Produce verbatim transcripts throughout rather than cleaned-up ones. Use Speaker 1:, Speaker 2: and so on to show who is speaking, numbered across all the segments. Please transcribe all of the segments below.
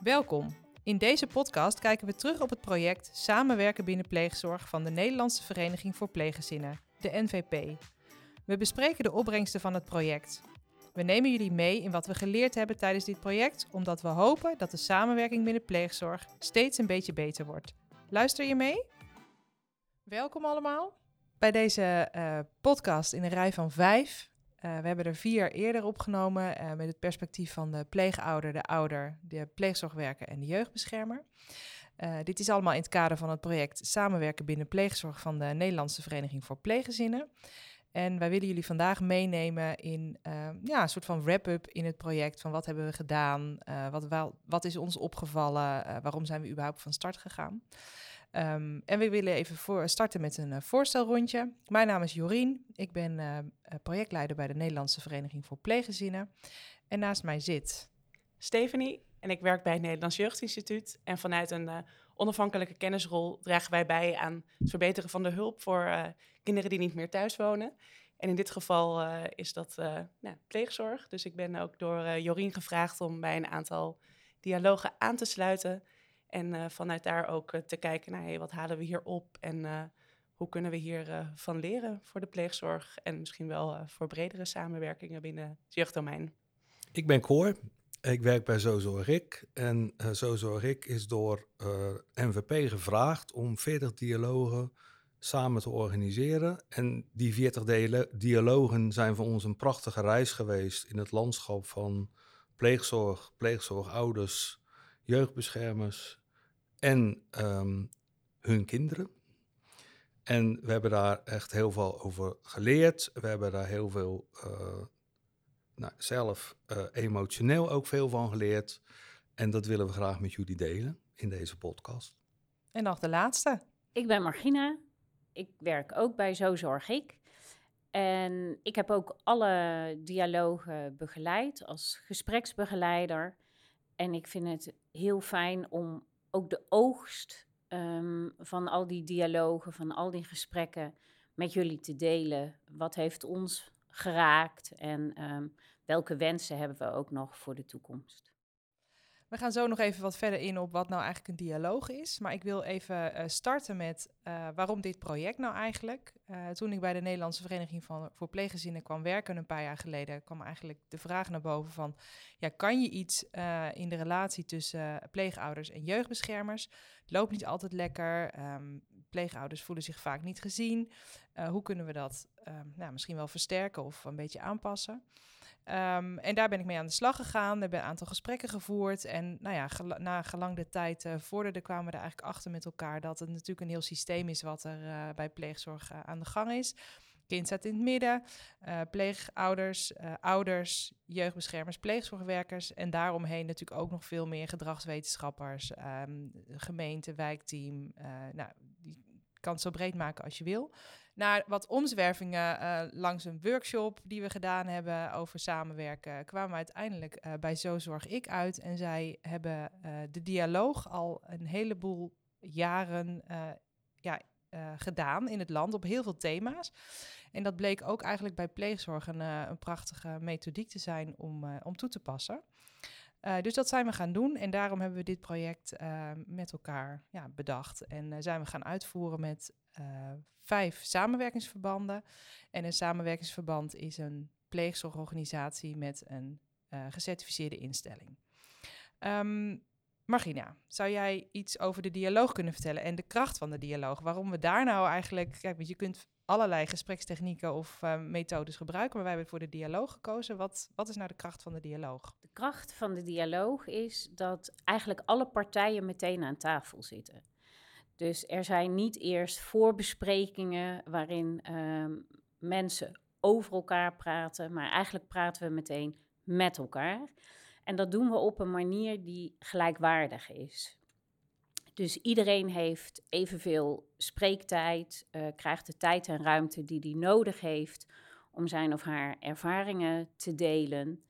Speaker 1: Welkom. In deze podcast kijken we terug op het project Samenwerken binnen pleegzorg van de Nederlandse Vereniging voor Pleeggezinnen, de N V P. We bespreken de opbrengsten van het project. We nemen jullie mee in wat we geleerd hebben tijdens dit project, omdat we hopen dat de samenwerking binnen pleegzorg steeds een beetje beter wordt. Luister je mee? Welkom allemaal bij deze uh, podcast in een rij van vijf. Uh, we hebben er vier eerder opgenomen uh, met het perspectief van de pleegouder, de ouder, de pleegzorgwerker en de jeugdbeschermer. Uh, dit is allemaal in het kader van het project Samenwerken binnen pleegzorg van de Nederlandse Vereniging voor Pleeggezinnen. En wij willen jullie vandaag meenemen in uh, ja, een soort van wrap-up in het project van wat hebben we gedaan, uh, wat, wel, wat is ons opgevallen, uh, waarom zijn we überhaupt van start gegaan. Um, en we willen even voor starten met een uh, voorstelrondje. Mijn naam is Jorien, ik ben uh, projectleider bij de Nederlandse Vereniging voor Pleeggezinnen. En naast mij zit
Speaker 2: Stephanie en ik werk bij het Nederlands Jeugdinstituut. En vanuit een uh, onafhankelijke kennisrol dragen wij bij aan het verbeteren van de hulp voor uh, kinderen die niet meer thuis wonen. En in dit geval uh, is dat uh, nou, pleegzorg. Dus ik ben ook door uh, Jorien gevraagd om bij een aantal dialogen aan te sluiten. En uh, vanuit daar ook uh, te kijken naar hey, wat halen we hier op en uh, hoe kunnen we hier uh, van leren voor de pleegzorg. En misschien wel uh, voor bredere samenwerkingen binnen het jeugddomein.
Speaker 3: Ik ben Cor, ik werk bij Zo Zorg Ik. En uh, Zo Zorg Ik is door uh, N V P gevraagd om veertig dialogen samen te organiseren. En die veertig dia- dialogen zijn voor ons een prachtige reis geweest in het landschap van pleegzorg, pleegzorgouders, jeugdbeschermers en um, hun kinderen. En we hebben daar echt heel veel over geleerd. We hebben daar heel veel uh, nou, zelf uh, emotioneel ook veel van geleerd. En dat willen we graag met jullie delen in deze podcast.
Speaker 1: En nog de laatste.
Speaker 4: Ik ben Margina. Ik werk ook bij Zo Zorg Ik. En ik heb ook alle dialogen begeleid als gespreksbegeleider. En ik vind het heel fijn om ook de oogst um, van al die dialogen, van al die gesprekken met jullie te delen. Wat heeft ons geraakt en um, welke wensen hebben we ook nog voor de toekomst?
Speaker 1: We gaan zo nog even wat verder in op wat nou eigenlijk een dialoog is. Maar ik wil even uh, starten met uh, waarom dit project nou eigenlijk. Uh, toen ik bij de Nederlandse Vereniging van, voor Pleeggezinnen kwam werken een paar jaar geleden, kwam eigenlijk de vraag naar boven van, ja, kan je iets uh, in de relatie tussen uh, pleegouders en jeugdbeschermers? Het loopt niet altijd lekker. Um, pleegouders voelen zich vaak niet gezien. Uh, hoe kunnen we dat um, nou, misschien wel versterken of een beetje aanpassen? Um, en daar ben ik mee aan de slag gegaan. We hebben een aantal gesprekken gevoerd. En nou ja, gel- na gelang de tijd uh, vorderde kwamen we er eigenlijk achter met elkaar dat het natuurlijk een heel systeem is wat er uh, bij pleegzorg uh, aan de gang is. Kind staat in het midden, uh, pleegouders, uh, ouders, jeugdbeschermers, pleegzorgwerkers. En daaromheen natuurlijk ook nog veel meer gedragswetenschappers, um, gemeente, wijkteam. Uh, nou, die kan het zo breed maken als je wil. Na wat omzwervingen uh, langs een workshop die we gedaan hebben over samenwerken, kwamen we uiteindelijk uh, bij Zo Zorg Ik uit. En zij hebben uh, de dialoog al een heleboel jaren uh, ja, uh, gedaan in het land op heel veel thema's. En dat bleek ook eigenlijk bij pleegzorg een, uh, een prachtige methodiek te zijn om, uh, om toe te passen. Uh, dus dat zijn we gaan doen en daarom hebben we dit project uh, met elkaar ja, bedacht. En uh, zijn we gaan uitvoeren met uh, vijf samenwerkingsverbanden. En een samenwerkingsverband is een pleegzorgorganisatie met een uh, gecertificeerde instelling. Um, Margina, zou jij iets over de dialoog kunnen vertellen en de kracht van de dialoog? Waarom we daar nou eigenlijk... Kijk, want je kunt allerlei gesprekstechnieken of uh, methodes gebruiken, maar wij hebben voor de dialoog gekozen. Wat, wat is nou de kracht van de dialoog?
Speaker 4: De kracht van de dialoog is dat eigenlijk alle partijen meteen aan tafel zitten. Dus er zijn niet eerst voorbesprekingen waarin uh, mensen over elkaar praten, maar eigenlijk praten we meteen met elkaar. En dat doen we op een manier die gelijkwaardig is. Dus iedereen heeft evenveel spreektijd, uh, krijgt de tijd en ruimte die hij nodig heeft om zijn of haar ervaringen te delen.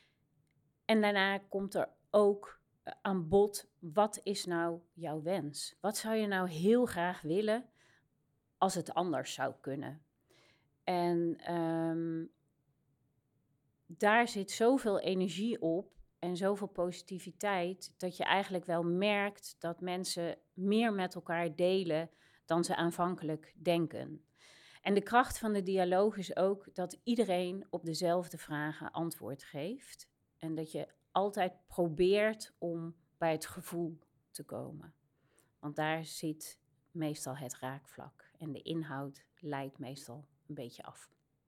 Speaker 4: En daarna komt er ook uh, aan bod, wat is nou jouw wens? Wat zou je nou heel graag willen als het anders zou kunnen? En um, daar zit zoveel energie op en zoveel positiviteit, dat je eigenlijk wel merkt dat mensen meer met elkaar delen dan ze aanvankelijk denken. En de kracht van de dialoog is ook dat iedereen op dezelfde vragen antwoord geeft. En dat je altijd probeert om bij het gevoel te komen. Want daar zit meestal het raakvlak. En de inhoud leidt meestal een beetje af.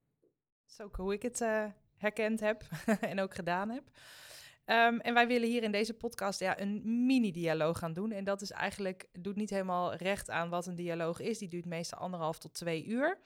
Speaker 1: Zo hoe ik het uh, herkend heb en ook gedaan heb. Um, en wij willen hier in deze podcast ja, een mini-dialoog gaan doen. En dat is eigenlijk, doet niet helemaal recht aan wat een dialoog is. Die duurt meestal anderhalf tot twee uur.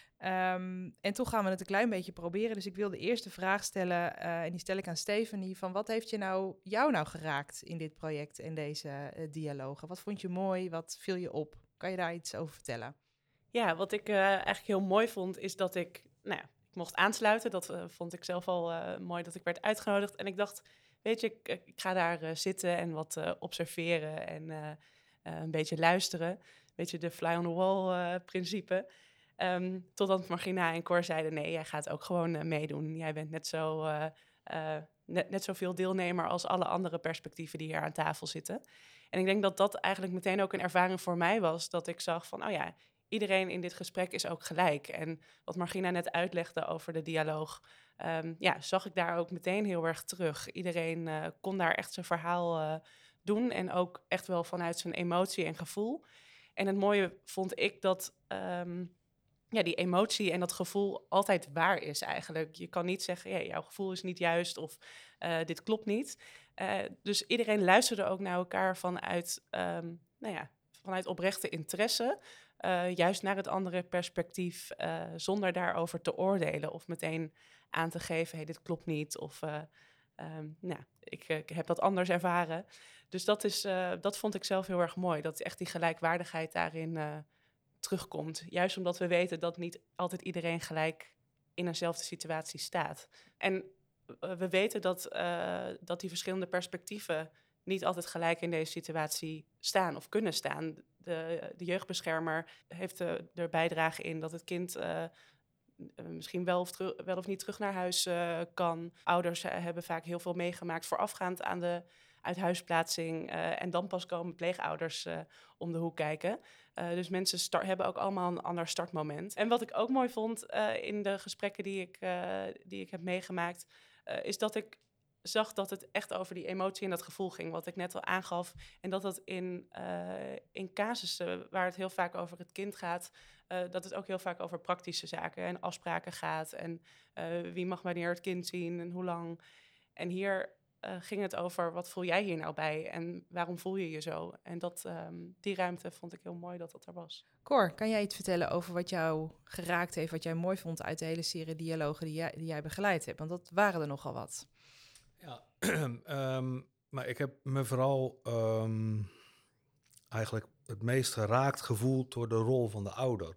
Speaker 1: Um, en toch gaan we het een klein beetje proberen. Dus ik wil de eerste vraag stellen, uh, en die stel ik aan Stephanie, van wat heeft je nou, jou nou geraakt in dit project en deze uh, dialogen? Wat vond je mooi? Wat viel je op? Kan je daar iets over vertellen?
Speaker 2: Ja, wat ik uh, eigenlijk heel mooi vond, is dat ik, nou ja, ik mocht aansluiten. Dat uh, vond ik zelf al uh, mooi, dat ik werd uitgenodigd. En ik dacht, weet je, ik, ik ga daar uh, zitten en wat uh, observeren en uh, uh, een beetje luisteren. Een beetje de fly on the wall uh, principe. Um, totdat Margina en Cor zeiden, nee, jij gaat ook gewoon uh, meedoen. Jij bent net zo, uh, uh, net, net zoveel deelnemer als alle andere perspectieven die hier aan tafel zitten. En ik denk dat dat eigenlijk meteen ook een ervaring voor mij was, dat ik zag van, oh ja, iedereen in dit gesprek is ook gelijk. En wat Margina net uitlegde over de dialoog, um, ja, zag ik daar ook meteen heel erg terug. Iedereen uh, kon daar echt zijn verhaal uh, doen en ook echt wel vanuit zijn emotie en gevoel. En het mooie vond ik dat um, ja, die emotie en dat gevoel altijd waar is eigenlijk. Je kan niet zeggen, ja, jouw gevoel is niet juist of uh, dit klopt niet. Uh, dus iedereen luisterde ook naar elkaar vanuit, um, nou ja, vanuit oprechte interesse. Uh, juist naar het andere perspectief, uh, zonder daarover te oordelen of meteen aan te geven, hey, dit klopt niet of uh, um, nou, ik, ik heb dat anders ervaren. Dus dat, is, uh, dat vond ik zelf heel erg mooi, dat echt die gelijkwaardigheid daarin uh, terugkomt. Juist omdat we weten dat niet altijd iedereen gelijk in eenzelfde situatie staat. En uh, we weten dat, uh, dat die verschillende perspectieven niet altijd gelijk in deze situatie staan of kunnen staan. De, de jeugdbeschermer heeft uh, er bijdrage in dat het kind uh, misschien wel of, teru- wel of niet terug naar huis uh, kan. Ouders uh, hebben vaak heel veel meegemaakt voorafgaand aan de uithuisplaatsing. Uh, en dan pas komen pleegouders uh, om de hoek kijken. Uh, dus mensen start, hebben ook allemaal een ander startmoment. En wat ik ook mooi vond uh, in de gesprekken die ik, uh, die ik heb meegemaakt, uh, is dat ik zag dat het echt over die emotie en dat gevoel ging, wat ik net al aangaf. En dat dat in, uh, in casussen waar het heel vaak over het kind gaat, uh, dat het ook heel vaak over praktische zaken en afspraken gaat. En uh, wie mag wanneer het kind zien en hoe lang. En hier uh, ging het over, wat voel jij hier nou bij en waarom voel je je zo? En dat, um, die ruimte vond ik heel mooi dat dat er was.
Speaker 1: Cor, kan jij iets vertellen over wat jou geraakt heeft, wat jij mooi vond uit de hele serie dialogen die jij, die jij begeleid hebt? Want dat waren er nogal wat.
Speaker 3: Ja, um, maar ik heb me vooral um, eigenlijk het meest geraakt gevoeld door de rol van de ouder.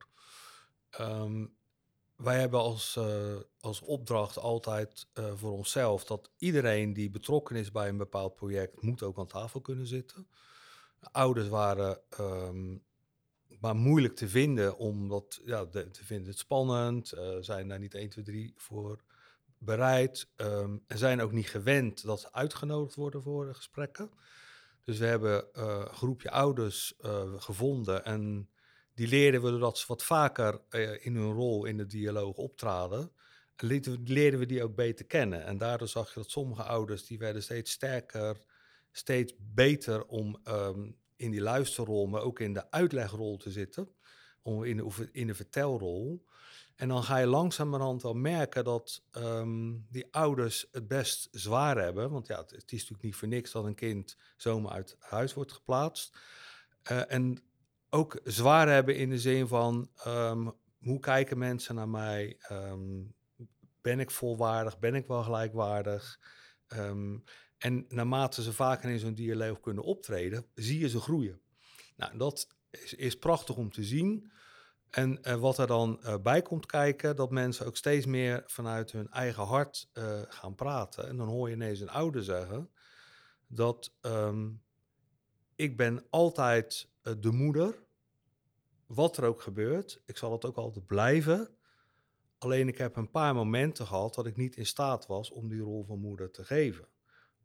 Speaker 3: Um, wij hebben als, uh, als opdracht altijd uh, voor onszelf dat iedereen die betrokken is bij een bepaald project moet ook aan tafel kunnen zitten. De ouders waren um, maar moeilijk te vinden, omdat ja, de, te vinden het spannend, uh, zijn daar niet één, twee, drie voor bereid um, en zijn ook niet gewend dat ze uitgenodigd worden voor uh, gesprekken. Dus we hebben uh, een groepje ouders uh, gevonden en die leerden we doordat ze wat vaker uh, in hun rol in de dialoog optraden. En leerden we die ook beter kennen. En daardoor zag je dat sommige ouders die werden steeds sterker, steeds beter om um, in die luisterrol, maar ook in de uitlegrol te zitten, om in de, in de vertelrol. En dan ga je langzamerhand wel merken dat um, die ouders het best zwaar hebben. Want ja, het, het is natuurlijk niet voor niks dat een kind zomaar uit huis wordt geplaatst. Uh, en ook zwaar hebben in de zin van, um, hoe kijken mensen naar mij? Um, ben ik volwaardig? Ben ik wel gelijkwaardig? Um, en naarmate ze vaker in zo'n dialoog kunnen optreden, zie je ze groeien. Nou, dat is, is prachtig om te zien. En uh, wat er dan uh, bij komt kijken, dat mensen ook steeds meer vanuit hun eigen hart uh, gaan praten. En dan hoor je ineens een ouder zeggen dat um, ik ben altijd uh, de moeder, wat er ook gebeurt. Ik zal het ook altijd blijven. Alleen ik heb een paar momenten gehad dat ik niet in staat was om die rol van moeder te geven.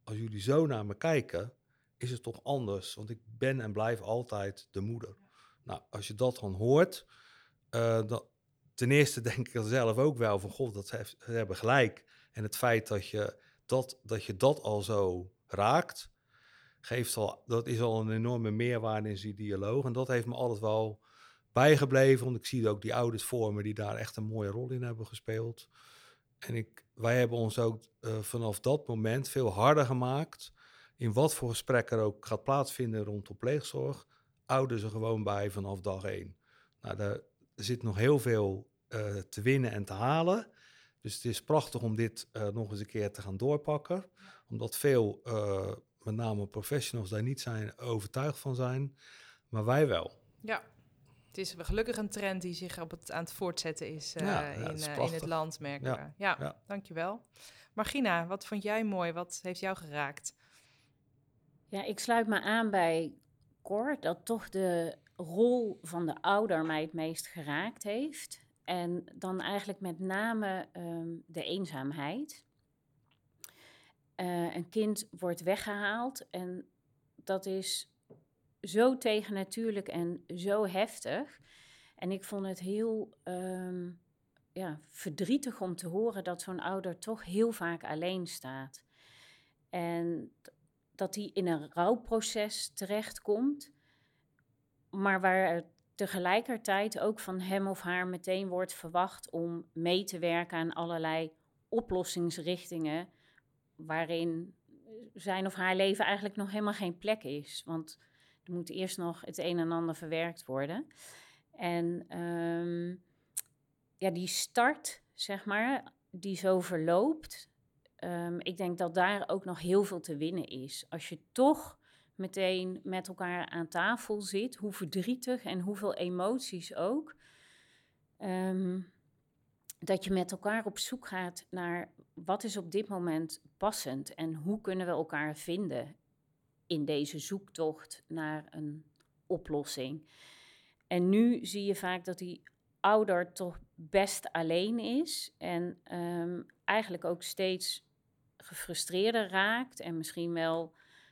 Speaker 3: als jullie zo naar me kijken, is het toch anders. Want ik ben en blijf altijd de moeder. Nou, als je dat dan hoort, uh, dan, ten eerste denk ik er zelf ook wel van, god, dat ze, ze hebben gelijk. En het feit dat je dat, dat je dat al zo raakt, geeft al, dat is al een enorme meerwaarde in die dialoog. En dat heeft me altijd wel bijgebleven, want ik zie ook die ouders voor me die daar echt een mooie rol in hebben gespeeld. En ik, wij hebben ons ook uh, vanaf dat moment veel harder gemaakt, in wat voor gesprek er ook gaat plaatsvinden rondom pleegzorg, ouders er gewoon bij vanaf dag één. Nou, daar zit nog heel veel uh, te winnen en te halen. Dus het is prachtig om dit uh, nog eens een keer te gaan doorpakken. Omdat veel, uh, met name professionals, daar niet zijn overtuigd van zijn. Maar wij wel.
Speaker 1: Ja, het is gelukkig een trend die zich op het, aan het voortzetten is, uh,
Speaker 3: ja, ja,
Speaker 1: in,
Speaker 3: het is
Speaker 1: uh, in het land, merken
Speaker 3: ja,
Speaker 1: we. Ja,
Speaker 3: ja,
Speaker 1: dankjewel. Margina, wat vond jij mooi? Wat heeft jou geraakt?
Speaker 4: Ja, ik sluit me aan bij Cor, dat toch de rol van de ouder mij het meest geraakt heeft. En dan eigenlijk met name um, de eenzaamheid. Uh, een kind wordt weggehaald en dat is zo tegennatuurlijk en zo heftig. En ik vond het heel um, ja, verdrietig om te horen dat zo'n ouder toch heel vaak alleen staat. En dat hij in een rouwproces terechtkomt, maar waar tegelijkertijd ook van hem of haar meteen wordt verwacht om mee te werken aan allerlei oplossingsrichtingen, waarin zijn of haar leven eigenlijk nog helemaal geen plek is. Want er moet eerst nog het een en ander verwerkt worden. En um, ja, die start, zeg maar, die zo verloopt, um, ik denk dat daar ook nog heel veel te winnen is. Als je toch meteen met elkaar aan tafel zit, hoe verdrietig en hoeveel emoties ook, um, dat je met elkaar op zoek gaat naar wat is op dit moment passend en hoe kunnen we elkaar vinden in deze zoektocht naar een oplossing. En nu zie je vaak dat die ouder toch best alleen is en um, eigenlijk ook steeds gefrustreerder raakt en misschien wel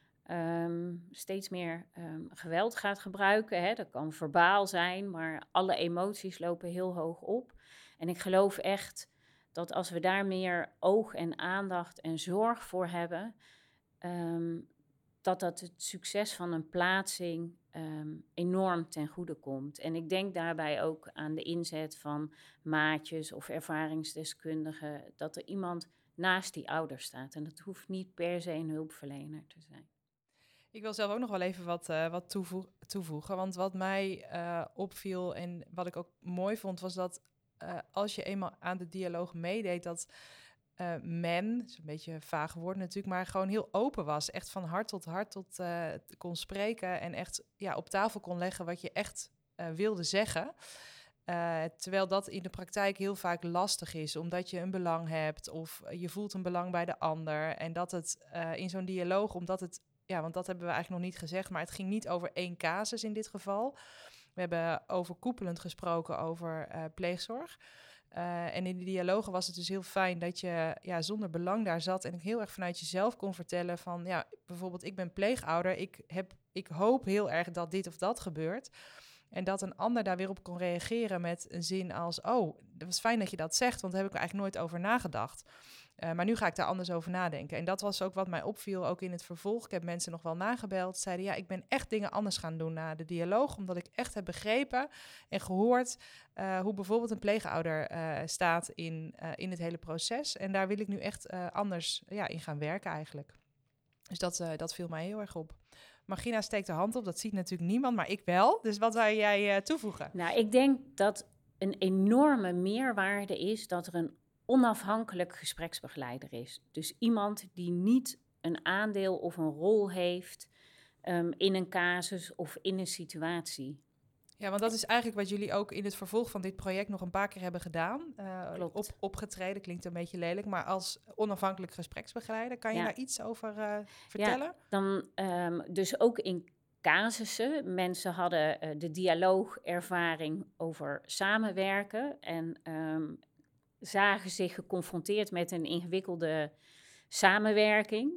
Speaker 4: um, steeds meer um, geweld gaat gebruiken. Hè. Dat kan verbaal zijn, maar alle emoties lopen heel hoog op. En ik geloof echt dat als we daar meer oog en aandacht en zorg voor hebben, um, dat dat het succes van een plaatsing um, enorm ten goede komt. En ik denk daarbij ook aan de inzet van maatjes of ervaringsdeskundigen, dat er iemand naast die ouder staat. En dat hoeft niet per se een hulpverlener te zijn.
Speaker 1: Ik wil zelf ook nog wel even wat, uh, wat toevoeg, toevoegen. Want wat mij uh, opviel en wat ik ook mooi vond, was dat uh, als je eenmaal aan de dialoog meedeed, dat uh, men, dat is een beetje een vaag woord natuurlijk, maar gewoon heel open was. Echt van hart tot hart tot uh, kon spreken en echt ja, op tafel kon leggen wat je echt uh, wilde zeggen. Uh, terwijl dat in de praktijk heel vaak lastig is, omdat je een belang hebt of je voelt een belang bij de ander. En dat het uh, in zo'n dialoog, omdat het, ja, want dat hebben we eigenlijk nog niet gezegd, maar het ging niet over één casus in dit geval. We hebben overkoepelend gesproken over uh, pleegzorg. Uh, en in die dialogen was het dus heel fijn dat je ja, zonder belang daar zat en ik heel erg vanuit jezelf kon vertellen van, ja, bijvoorbeeld ik ben pleegouder, ik, heb, ik hoop heel erg dat dit of dat gebeurt. En dat een ander daar weer op kon reageren met een zin als, oh, dat was fijn dat je dat zegt, want daar heb ik er eigenlijk nooit over nagedacht. Uh, maar nu ga ik daar anders over nadenken. En dat was ook wat mij opviel, ook in het vervolg. Ik heb mensen nog wel nagebeld, zeiden, ja, ik ben echt dingen anders gaan doen na de dialoog, omdat ik echt heb begrepen en gehoord uh, hoe bijvoorbeeld een pleegouder uh, staat in, uh, in het hele proces. En daar wil ik nu echt uh, anders ja, in gaan werken eigenlijk. Dus dat, uh, dat viel mij heel erg op. Margina steekt de hand op, dat ziet natuurlijk niemand, maar ik wel. Dus wat zou jij uh, toevoegen?
Speaker 4: Nou, ik denk dat een enorme meerwaarde is dat er een onafhankelijk gespreksbegeleider is. Dus iemand die niet een aandeel of een rol heeft um, in een casus of in een situatie.
Speaker 1: Ja, want dat is eigenlijk wat jullie ook in het vervolg van dit project nog een paar keer hebben gedaan. Uh,
Speaker 4: Klopt.
Speaker 1: Op, opgetreden, klinkt een beetje lelijk, maar als onafhankelijk gespreksbegeleider. Kan je
Speaker 4: ja.
Speaker 1: daar iets over uh, vertellen?
Speaker 4: Ja, dan um, dus ook in casussen. Mensen hadden uh, de dialoogervaring over samenwerken en um, zagen zich geconfronteerd met een ingewikkelde samenwerking.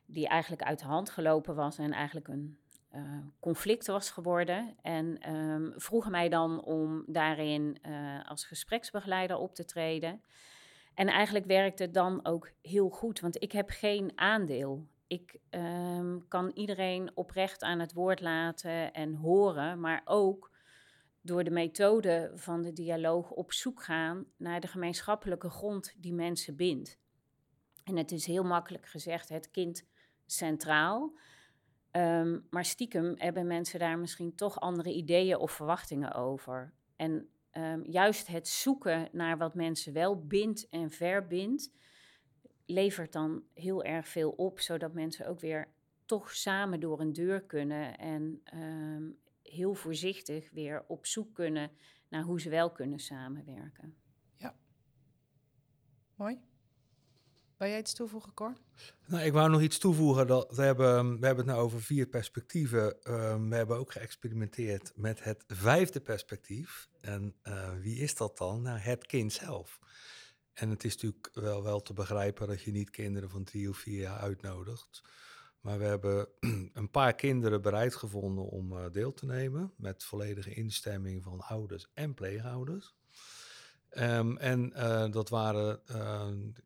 Speaker 4: die eigenlijk uit de hand gelopen was en eigenlijk een uh, conflict was geworden. En um, vroegen mij dan om daarin uh, als gespreksbegeleider op te treden. En eigenlijk werkte het dan ook heel goed, want ik heb geen aandeel. Ik um, kan iedereen oprecht aan het woord laten en horen, maar ook door de methode van de dialoog op zoek gaan naar de gemeenschappelijke grond die mensen bindt. En het is heel makkelijk gezegd, het kind centraal. Um, maar stiekem hebben mensen daar misschien toch andere ideeën of verwachtingen over. En um, juist het zoeken naar wat mensen wel bindt en verbindt, levert dan heel erg veel op, zodat mensen ook weer toch samen door een deur kunnen en um, heel voorzichtig weer op zoek kunnen naar hoe ze wel kunnen samenwerken.
Speaker 1: Ja. Mooi. Wil jij iets toevoegen, Cor?
Speaker 3: Nou, ik wou nog iets toevoegen. Dat we, hebben, we hebben het nou over vier perspectieven. Um, we hebben ook geëxperimenteerd met het vijfde perspectief. En uh, wie is dat dan? Nou, het kind zelf. En het is natuurlijk wel, wel te begrijpen dat je niet kinderen van drie of vier jaar uitnodigt. Maar we hebben een paar kinderen bereid gevonden om uh, deel te nemen. Met volledige instemming van ouders en pleegouders. Um, en uh, dat waren... Uh,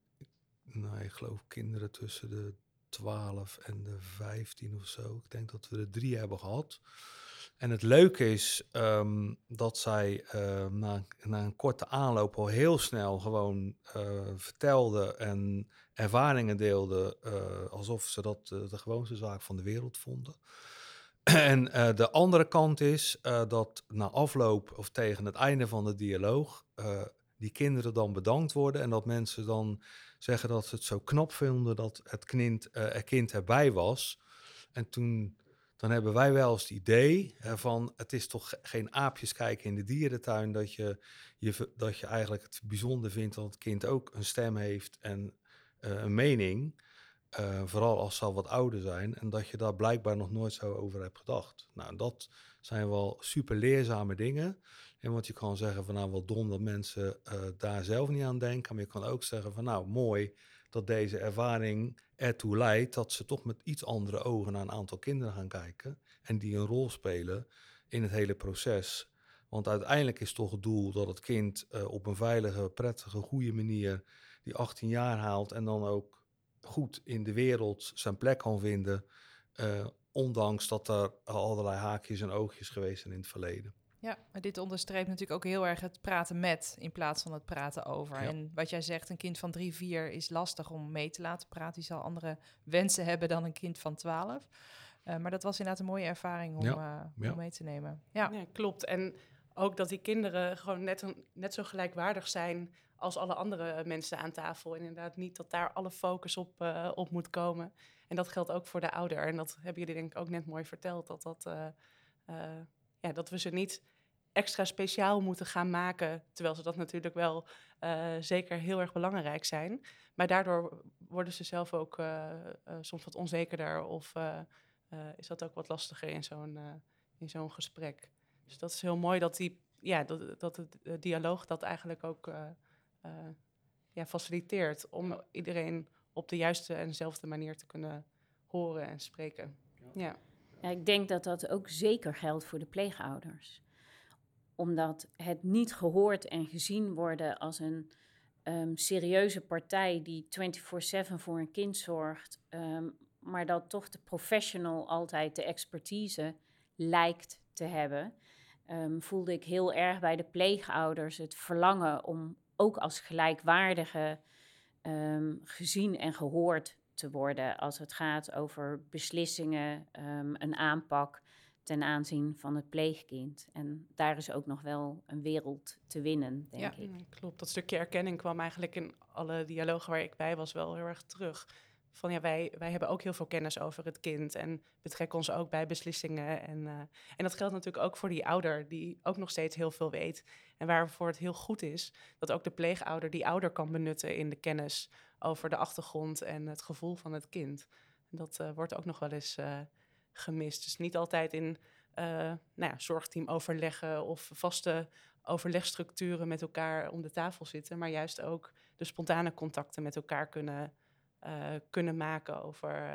Speaker 3: Nou, ik geloof kinderen tussen de twaalf en de vijftien of zo. Ik denk dat we er drie hebben gehad. En het leuke is um, dat zij uh, na, na een korte aanloop al heel snel gewoon uh, vertelden en ervaringen deelden, uh, alsof ze dat uh, de gewoonste zaak van de wereld vonden. En uh, de andere kant is uh, dat na afloop of tegen het einde van de dialoog uh, die kinderen dan bedankt worden en dat mensen dan zeggen dat ze het zo knap vinden dat het kind, uh, er kind erbij was. En toen, dan hebben wij wel eens het idee uh, van, het is toch geen aapjes kijken in de dierentuin, dat je, je, dat je eigenlijk het bijzonder vindt dat het kind ook een stem heeft en uh, een mening. Uh, vooral als ze al wat ouder zijn. En dat je daar blijkbaar nog nooit zo over hebt gedacht. Nou, dat zijn wel super leerzame dingen. En want je kan zeggen van nou, wat dom dat mensen uh, daar zelf niet aan denken. Maar je kan ook zeggen van nou, mooi dat deze ervaring ertoe leidt dat ze toch met iets andere ogen naar een aantal kinderen gaan kijken. En die een rol spelen in het hele proces. Want uiteindelijk is toch het doel dat het kind uh, op een veilige, prettige, goede manier die achttien jaar haalt en dan ook goed in de wereld zijn plek kan vinden, uh, ondanks dat er allerlei haakjes en oogjes geweest zijn in het verleden.
Speaker 1: Ja, maar dit onderstreept natuurlijk ook heel erg het praten met in plaats van het praten over. Ja. En wat jij zegt, een kind van drie, vier is lastig om mee te laten praten. Die zal andere wensen hebben dan een kind van twaalf. Uh, maar dat was inderdaad een mooie ervaring om, ja. uh, om ja. mee te nemen. Ja.
Speaker 2: ja, klopt. En ook dat die kinderen gewoon net, een, net zo gelijkwaardig zijn als alle andere mensen aan tafel. En inderdaad niet dat daar alle focus op, uh, op moet komen. En dat geldt ook voor de ouder. En dat hebben jullie denk ik ook net mooi verteld. Dat, dat, uh, uh, ja, dat we ze niet extra speciaal moeten gaan maken. Terwijl ze dat natuurlijk wel uh, zeker heel erg belangrijk zijn. Maar daardoor worden ze zelf ook uh, uh, soms wat onzekerder. Of uh, uh, is dat ook wat lastiger in zo'n, uh, in zo'n gesprek. Dus dat is heel mooi dat, die, ja, dat, dat het uh, dialoog dat eigenlijk ook uh, uh, ja, faciliteert. Om iedereen op de juiste en dezelfde manier te kunnen horen en spreken. Ja. Ja.
Speaker 4: Ja, ik denk dat dat ook zeker geldt voor de pleegouders. Omdat het niet gehoord en gezien worden als een um, serieuze partij die vierentwintig zeven voor een kind zorgt, um, maar dat toch de professional altijd de expertise lijkt te hebben, um, voelde ik heel erg bij de pleegouders het verlangen om ook als gelijkwaardige um, gezien en gehoord te worden als het gaat over beslissingen, um, een aanpak ten aanzien van het pleegkind. En daar is ook nog wel een wereld te winnen, denk
Speaker 2: ja,
Speaker 4: ik.
Speaker 2: Ja, klopt. Dat stukje erkenning kwam eigenlijk in alle dialogen waar ik bij was wel heel erg terug. Van ja, wij, wij hebben ook heel veel kennis over het kind en betrekken ons ook bij beslissingen. En, uh, en dat geldt natuurlijk ook voor die ouder, die ook nog steeds heel veel weet. En waarvoor het heel goed is dat ook de pleegouder die ouder kan benutten in de kennis over de achtergrond en het gevoel van het kind. En dat uh, wordt ook nog wel eens uh, gemist. Dus niet altijd in uh, nou ja, zorgteam overleggen of vaste overlegstructuren met elkaar om de tafel zitten, maar juist ook de spontane contacten met elkaar kunnen, uh, kunnen maken over, uh,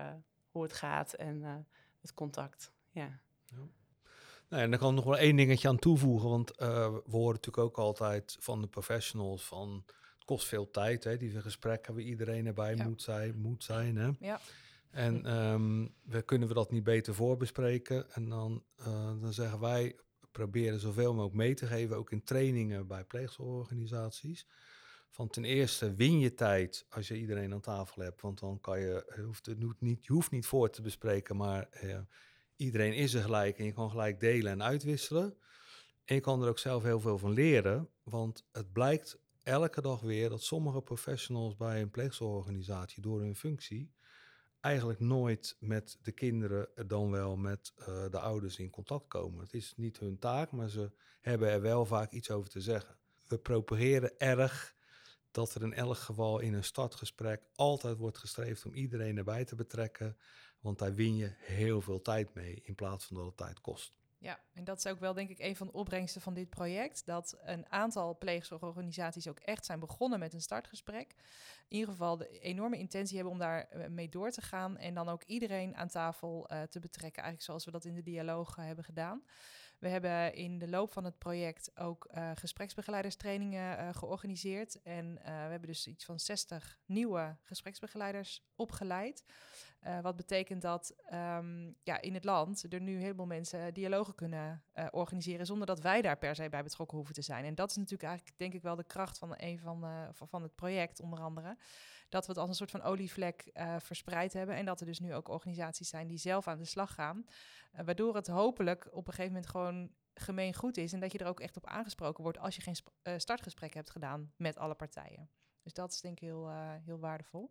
Speaker 2: hoe het gaat en uh, het contact. Ja.
Speaker 3: Ja. Nou, en dan kan ik nog wel één dingetje aan toevoegen, want uh, we horen natuurlijk ook altijd van de professionals van het kost veel tijd, hè, die gesprekken waar iedereen erbij ja. moet zijn, moet zijn. Hè.
Speaker 1: Ja.
Speaker 3: En um, we kunnen we dat niet beter voorbespreken. En dan, uh, dan zeggen wij, proberen zoveel mogelijk mee te geven, ook in trainingen bij pleegzorgorganisaties. Van ten eerste win je tijd als je iedereen aan tafel hebt, want dan kan je, je hoeft het niet, je hoeft niet voor te bespreken, maar uh, iedereen is er gelijk en je kan gelijk delen en uitwisselen. En je kan er ook zelf heel veel van leren, want het blijkt elke dag weer dat sommige professionals bij een pleegzorgorganisatie door hun functie eigenlijk nooit met de kinderen dan wel met uh, de ouders in contact komen. Het is niet hun taak, maar ze hebben er wel vaak iets over te zeggen. We propageren erg dat er in elk geval in een startgesprek altijd wordt gestreefd om iedereen erbij te betrekken, want daar win je heel veel tijd mee in plaats van dat het tijd kost.
Speaker 1: Ja, en dat is ook wel denk ik een van de opbrengsten van dit project, dat een aantal pleegzorgorganisaties ook echt zijn begonnen met een startgesprek. In ieder geval de enorme intentie hebben om daar uh, mee door te gaan en dan ook iedereen aan tafel uh, te betrekken, eigenlijk zoals we dat in de dialoog uh, hebben gedaan. We hebben in de loop van het project ook uh, gespreksbegeleiderstrainingen uh, georganiseerd. En uh, we hebben dus iets van zestig nieuwe gespreksbegeleiders opgeleid. Uh, wat betekent dat um, ja, in het land er nu een heleboel mensen dialogen kunnen uh, organiseren zonder dat wij daar per se bij betrokken hoeven te zijn. En dat is natuurlijk eigenlijk denk ik wel de kracht van een van, uh, van het project onder andere. Dat we het als een soort van olievlek uh, verspreid hebben. En dat er dus nu ook organisaties zijn die zelf aan de slag gaan. Uh, waardoor het hopelijk op een gegeven moment gewoon gemeen goed is. En dat je er ook echt op aangesproken wordt als je geen sp- uh, startgesprek hebt gedaan met alle partijen. Dus dat is denk ik heel, uh, heel waardevol.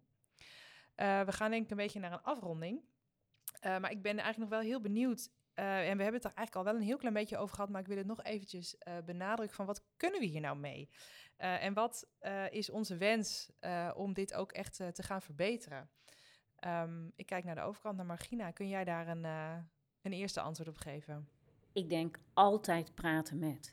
Speaker 1: Uh, we gaan denk ik een beetje naar een afronding. Uh, maar ik ben eigenlijk nog wel heel benieuwd. Uh, en we hebben het er eigenlijk al wel een heel klein beetje over gehad. Maar ik wil het nog eventjes uh, benadrukken van wat kunnen we hier nou mee? Uh, en wat uh, is onze wens uh, om dit ook echt uh, te gaan verbeteren? Um, ik kijk naar de overkant, naar Margina. Kun jij daar een, uh, een eerste antwoord op geven?
Speaker 4: Ik denk altijd praten met.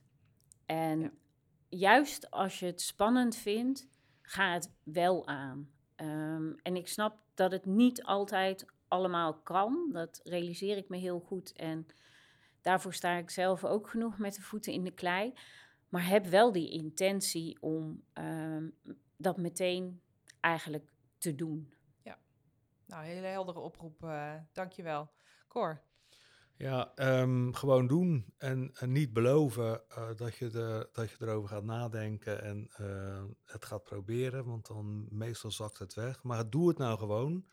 Speaker 4: En
Speaker 1: ja.
Speaker 4: juist als je het spannend vindt, ga het wel aan. Um, en ik snap dat het niet altijd allemaal kan. Dat realiseer ik me heel goed. En daarvoor sta ik zelf ook genoeg met de voeten in de klei. Maar heb wel die intentie om um, dat meteen eigenlijk te doen.
Speaker 1: Ja, nou, hele heldere oproep. Uh, Dank je wel. Cor?
Speaker 3: Ja, um, gewoon doen en, en niet beloven uh, dat, je de, dat je erover gaat nadenken en uh, het gaat proberen, want dan meestal zakt het weg. Maar doe het nou gewoon.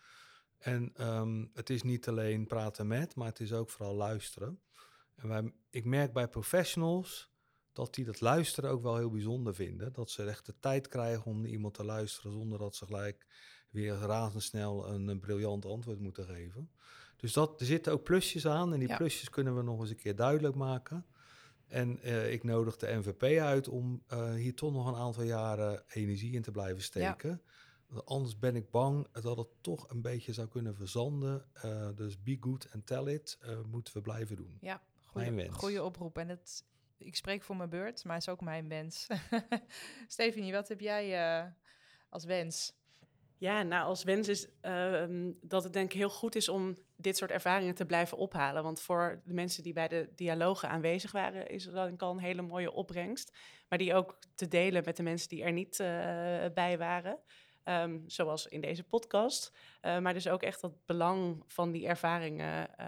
Speaker 3: En um, het is niet alleen praten met, maar het is ook vooral luisteren. En wij, ik merk bij professionals dat die dat luisteren ook wel heel bijzonder vinden. Dat ze echt de tijd krijgen om naar iemand te luisteren zonder dat ze gelijk weer razendsnel een, een briljant antwoord moeten geven. Dus dat, er zitten ook plusjes aan en die ja. plusjes kunnen we nog eens een keer duidelijk maken. En uh, ik nodig de N V P uit om uh, hier toch nog een aantal jaren energie in te blijven steken. Ja. Want anders ben ik bang dat het toch een beetje zou kunnen verzanden. Uh, dus be good and tell it uh, moeten we blijven doen.
Speaker 1: Ja, goede oproep. En het, ik spreek voor mijn beurt, maar het is ook mijn wens. Stefanie, wat heb jij uh, als wens?
Speaker 2: Ja, nou als wens is uh, dat het denk ik heel goed is om dit soort ervaringen te blijven ophalen. Want voor de mensen die bij de dialogen aanwezig waren, is er dan al een hele mooie opbrengst. Maar die ook te delen met de mensen die er niet uh, bij waren. Um, zoals in deze podcast. Uh, maar dus ook echt het belang van die ervaringen, uh,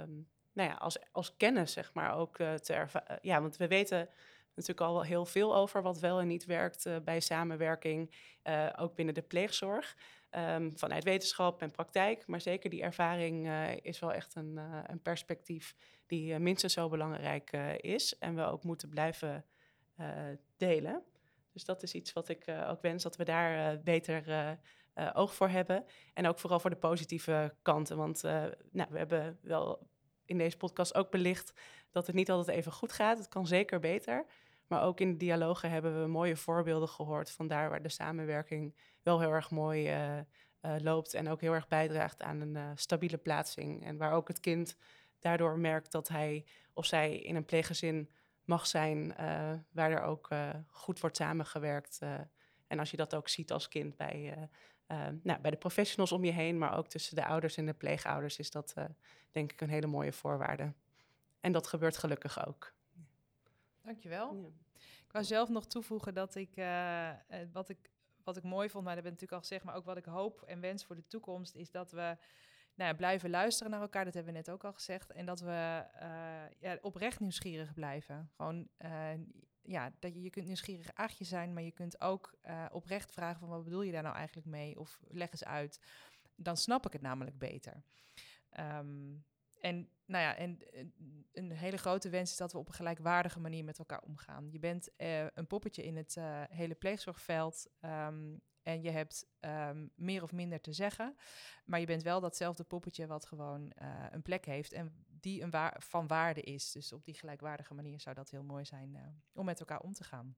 Speaker 2: nou ja, als, als kennis zeg maar ook uh, te ervaren. Ja, want we weten natuurlijk al wel heel veel over wat wel en niet werkt uh, bij samenwerking, uh, ook binnen de pleegzorg. Um, vanuit wetenschap en praktijk, maar zeker die ervaring uh, is wel echt een, uh, een perspectief die uh, minstens zo belangrijk uh, is en we ook moeten blijven uh, delen. Dus dat is iets wat ik uh, ook wens, dat we daar uh, beter uh, uh, oog voor hebben. En ook vooral voor de positieve kanten, want uh, nou, we hebben wel in deze podcast ook belicht dat het niet altijd even goed gaat. Het kan zeker beter. Maar ook in de dialogen hebben we mooie voorbeelden gehoord van daar waar de samenwerking wel heel erg mooi uh, uh, loopt en ook heel erg bijdraagt aan een uh, stabiele plaatsing. En waar ook het kind daardoor merkt dat hij of zij in een pleeggezin mag zijn, uh, waar er ook uh, goed wordt samengewerkt. Uh, en als je dat ook ziet als kind bij, uh, uh, nou, bij de professionals om je heen, maar ook tussen de ouders en de pleegouders is dat uh, denk ik een hele mooie voorwaarde. En dat gebeurt gelukkig ook.
Speaker 1: Dankjewel. Ja. Ik wou
Speaker 2: Ja.
Speaker 1: zelf nog toevoegen dat ik, uh, wat ik, wat ik mooi vond, maar dat heb ik natuurlijk al gezegd, maar ook wat ik hoop en wens voor de toekomst, is dat we nou ja, blijven luisteren naar elkaar. Dat hebben we net ook al gezegd. En dat we uh, ja, oprecht nieuwsgierig blijven. Gewoon, uh, ja, dat je, je kunt nieuwsgierig achtje zijn, maar je kunt ook uh, oprecht vragen van wat bedoel je daar nou eigenlijk mee? Of leg eens uit. Dan snap ik het namelijk beter. Um, En, nou ja, en een hele grote wens is dat we op een gelijkwaardige manier met elkaar omgaan. Je bent uh, een poppetje in het uh, hele pleegzorgveld um, en je hebt um, meer of minder te zeggen. Maar je bent wel datzelfde poppetje wat gewoon uh, een plek heeft en die een wa- van waarde is. Dus op die gelijkwaardige manier zou dat heel mooi zijn uh, om met elkaar om te gaan.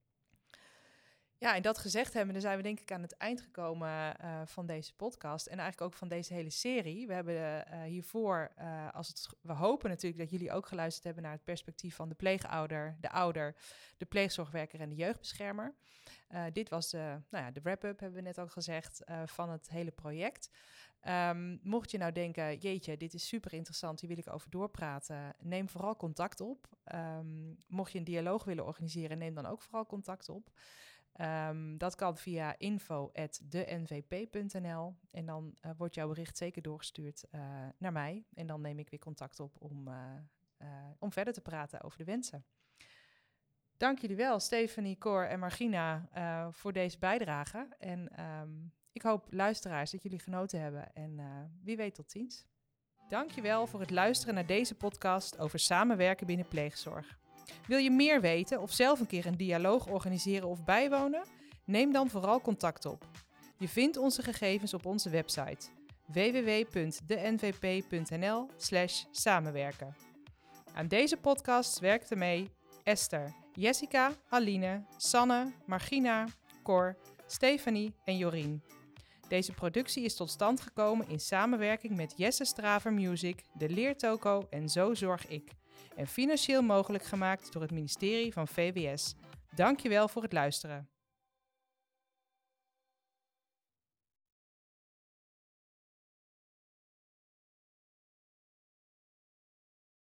Speaker 1: Ja, en dat gezegd hebben, dan zijn we denk ik aan het eind gekomen uh, van deze podcast en eigenlijk ook van deze hele serie. We hebben uh, hiervoor, uh, als het, we hopen natuurlijk dat jullie ook geluisterd hebben naar het perspectief van de pleegouder, de ouder, de pleegzorgwerker en de jeugdbeschermer. Uh, dit was de, nou ja, de wrap-up, hebben we net ook gezegd, uh, van het hele project. Um, mocht je nou denken, jeetje, dit is super interessant, hier wil ik over doorpraten, neem vooral contact op. Um, mocht je een dialoog willen organiseren, neem dan ook vooral contact op. Um, dat kan via info at de n v p punt n l en dan uh, wordt jouw bericht zeker doorgestuurd uh, naar mij. En dan neem ik weer contact op om, uh, uh, om verder te praten over de wensen. Dank jullie wel, Stephanie, Cor en Margina, uh, voor deze bijdrage. En um, ik hoop, luisteraars, dat jullie genoten hebben. En uh, wie weet tot ziens. Dank je wel voor het luisteren naar deze podcast over samenwerken binnen pleegzorg. Wil je meer weten of zelf een keer een dialoog organiseren of bijwonen? Neem dan vooral contact op. Je vindt onze gegevens op onze website w w w punt de n v p punt n l slash samenwerken. Aan deze podcast werkten mee Esther, Jessica, Aline, Sanne, Margina, Cor, Stephanie en Jorien. Deze productie is tot stand gekomen in samenwerking met Jesse Straver Music, De Leertoko en Zo Zorg Ik. En financieel mogelijk gemaakt door het ministerie van V W S. Dank je wel voor het luisteren.